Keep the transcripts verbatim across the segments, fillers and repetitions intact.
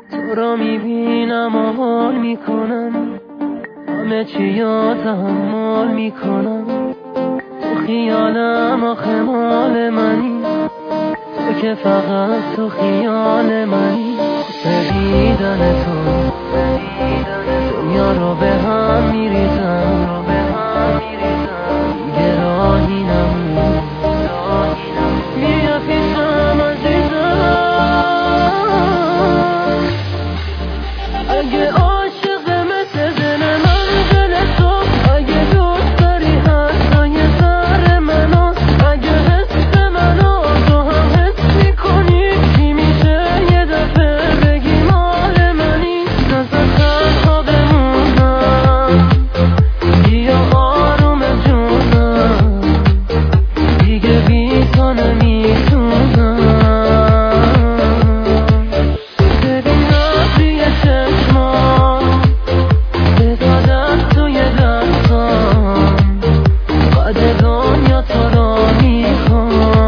تو رو میبینم و حال میکنم، همه چی یا تحمل میکنم. تو خیالم آخه مال منی، تو که فقط تو خیال منی. دیدن تو دنیا رو به هم میریزم، دیگه راهی نمون. بیا پیشم عزیزم، اگه عاشق مثل دل من دل تو، اگه دوست داری حتی یه ذره منو، اگه حس منو تو هم حس میکنی، چی میشه یه دفعه بگی مال منی؟ نزد تنها بمونم، بیا آروم جونم، دیگه بی تو نمیتونم. ببینم توی چشمام، بزادم توی دستام، بعد دنیا تو رو میخوام.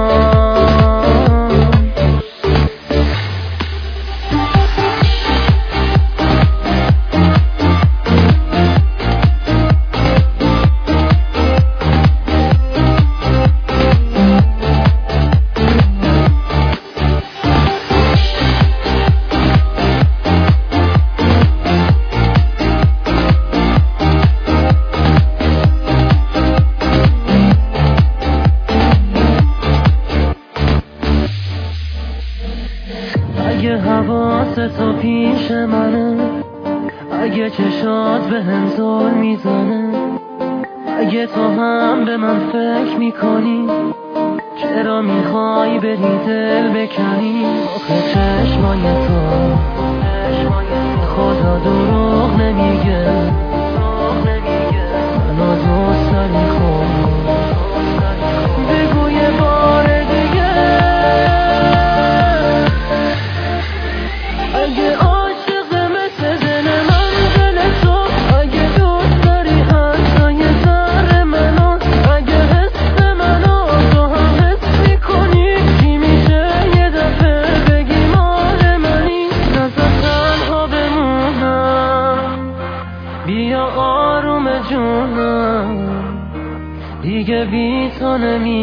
اگه حواست تو پیش منه، اگه چشات به هم زل میزنه، اگه تو هم به من فکر میکنی، چرا میخوای بری دل بکنی؟ آخه چشمای تو خدا دروغ نمیگه، منو دوست داری خب بگو یه بار دیگه. اگه عاشق مثل دل من دل تو، اگه دوست داری حتی یه ذره منو، اگه حس منو تو هم حس میکنی، چی میشه یه دفعه بگی مال منی؟ نزد تنها بمونم، بیا آروم جونم، دیگه بی تو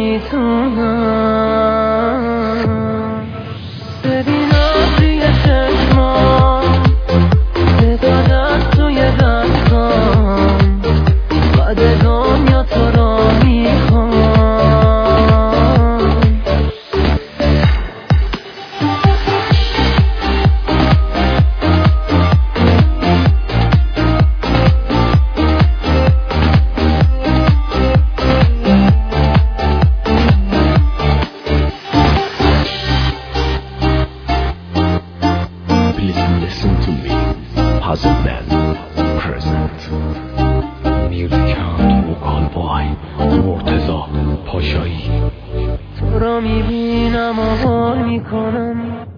نمیتونم. ببینم توی چشمام، بزادم توی دستام، بعد دنیا تو رو میخوام. Listen to me, Puzzle Man present. Music out vocal by مرتضی پاشایی. تو رو میبینم و حال میکنم،